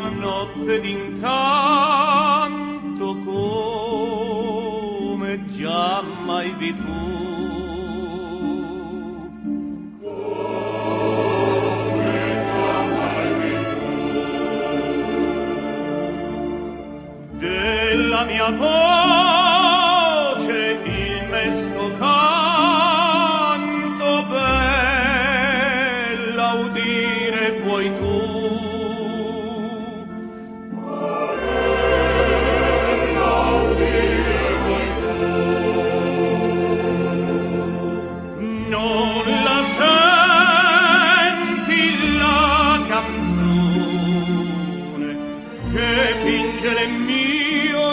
notte d'incanto come già mai vi fu. Della mia voce il mesto canto bella udire puoi tu. Bella udire puoi tu. Non la senti la canzone che pinge le mio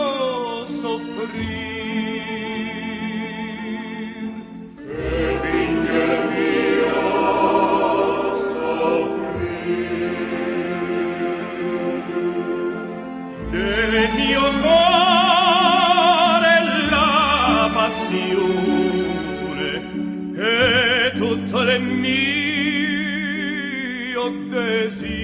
soffrir, che pinge le mio soffrir. Del mio cuore la passione e tutto le mio desiderio